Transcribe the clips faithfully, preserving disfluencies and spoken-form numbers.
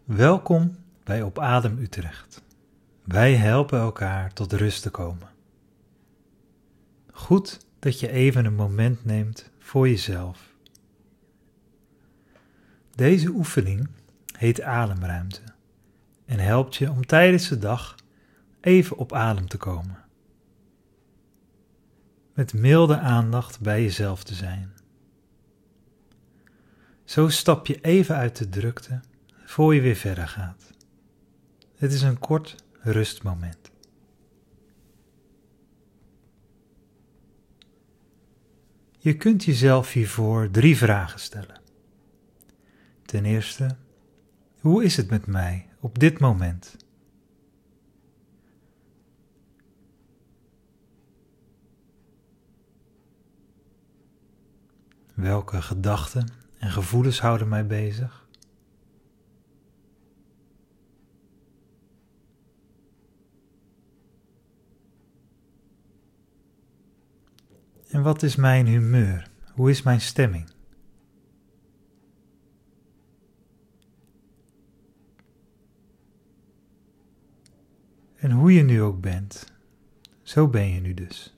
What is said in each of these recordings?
Welkom bij Op Adem Utrecht. Wij helpen elkaar tot rust te komen. Goed dat je even een moment neemt voor jezelf. Deze oefening heet ademruimte en helpt je om tijdens de dag even op adem te komen. Met milde aandacht bij jezelf te zijn. Zo stap je even uit de drukte voor je weer verder gaat. Het is een kort rustmoment. Je kunt jezelf hiervoor drie vragen stellen. Ten eerste, hoe is het met mij op dit moment? Welke gedachten en gevoelens houden mij bezig? En wat is mijn humeur? Hoe is mijn stemming? En hoe je nu ook bent, zo ben je nu dus.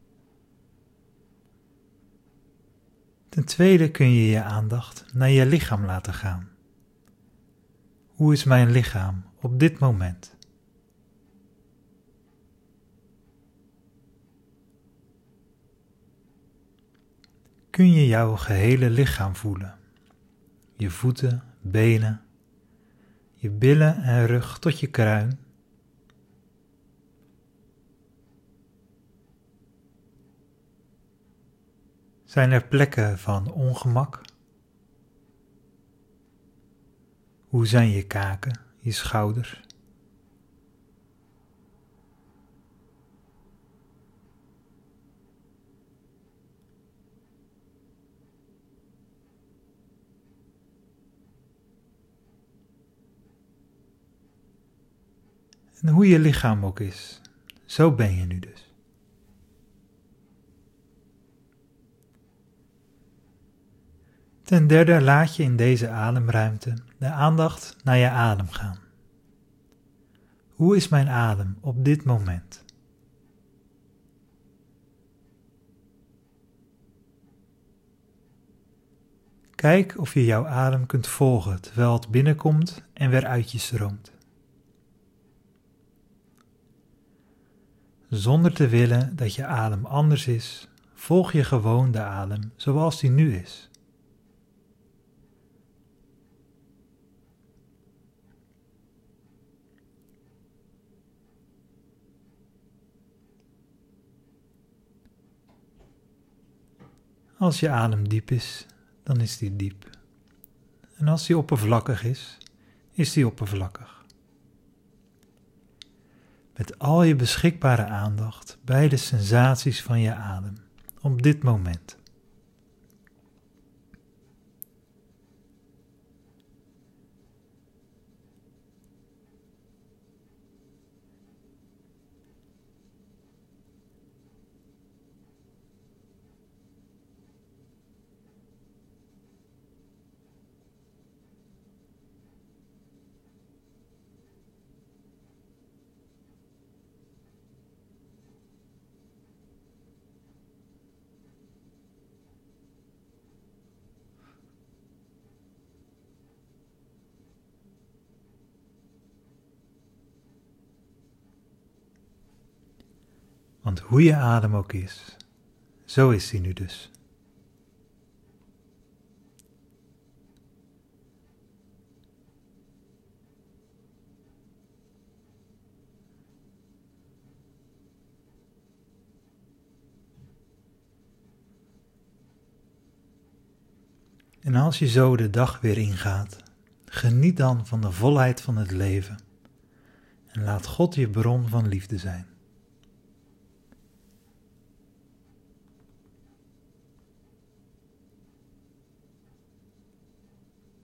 Ten tweede kun je je aandacht naar je lichaam laten gaan. Hoe is mijn lichaam op dit moment? Kun je jouw gehele lichaam voelen? Je voeten, benen, je billen en rug tot je kruin. Zijn er plekken van ongemak? Hoe zijn je kaken, je schouders? En hoe je lichaam ook is, zo ben je nu dus. Ten derde laat je in deze ademruimte de aandacht naar je adem gaan. Hoe is mijn adem op dit moment? Kijk of je jouw adem kunt volgen terwijl het binnenkomt en weer uit je stroomt. Zonder te willen dat je adem anders is, volg je gewoon de adem zoals die nu is. Als je adem diep is, dan is die diep. En als die oppervlakkig is, is die oppervlakkig. Met al je beschikbare aandacht bij de sensaties van je adem op dit moment. Want hoe je adem ook is, zo is die nu dus. En als je zo de dag weer ingaat, geniet dan van de volheid van het leven en laat God je bron van liefde zijn.